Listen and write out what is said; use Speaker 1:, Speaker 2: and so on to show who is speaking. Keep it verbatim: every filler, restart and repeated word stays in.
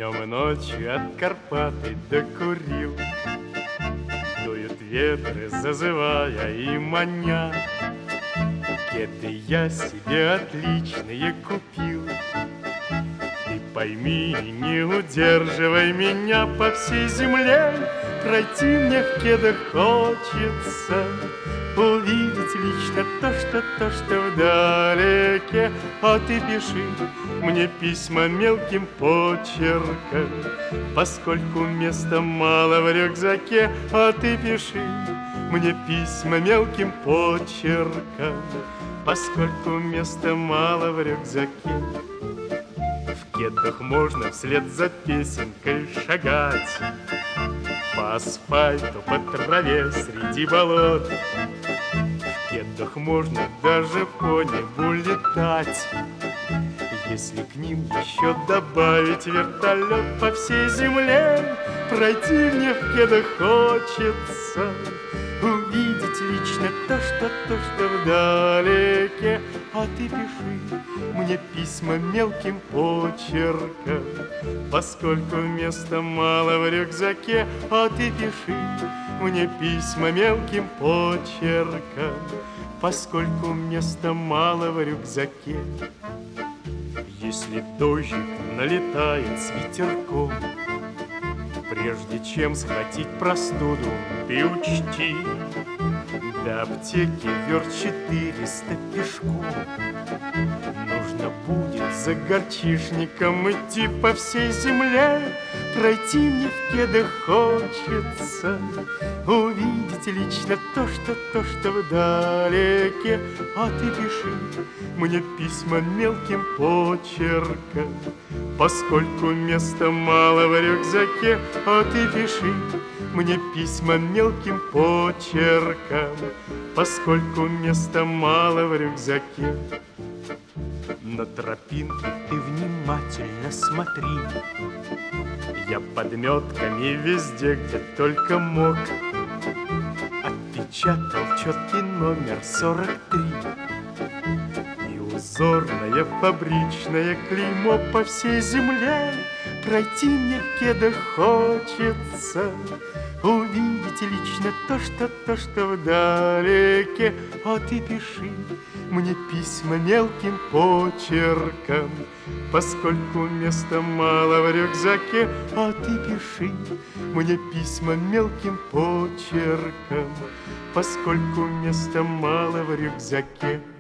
Speaker 1: Днем и ночью от Карпаты докурил. Дуют ветры, зазывая и маня. Кеды я себе отличные купил. Ты пойми, не удерживай меня по всей земле. Пройти мне в кедах хочется, увидеть лично то, что, то, что вдалеке. А ты пиши мне письма мелким почерком, поскольку места мало в рюкзаке. А ты пиши мне письма мелким почерком, поскольку места мало в рюкзаке. В кедах можно вслед за песенкой шагать по асфальту, по траве, среди болот. В кедах можно даже по небу летать, если к ним еще добавить вертолет. По всей земле пройти мне в кедах хочется, увидеть лично то, что, то, что вдалеке. А ты пиши мне письма мелким почерком, поскольку места мало в рюкзаке. А ты пиши мне письма мелким почерком, поскольку места мало в рюкзаке. Если дождик налетает с ветерком, прежде чем схватить простуду, ты учти, до аптеки верст четыреста пешком. Нужно будет за горчишником идти по всей земле. Пройти мне в кедах хочется, увидеть лично то, что, то, что вдалеке. А ты пиши мне письма мелким почерком, поскольку места мало в рюкзаке. А ты пиши мне письма мелким почерком, поскольку места мало в рюкзаке. На тропинке ты внимательно смотри, я подметками везде, где только мог, отпечатал четкий номер сорок три и узорное фабричное клеймо. По всей земле пройти мне в кедах хочется, увидеть лично то, что, то, что вдалеке. А ты пиши мне письма мелким почерком, поскольку места мало в рюкзаке. А ты пиши мне письма мелким почерком, поскольку места мало в рюкзаке.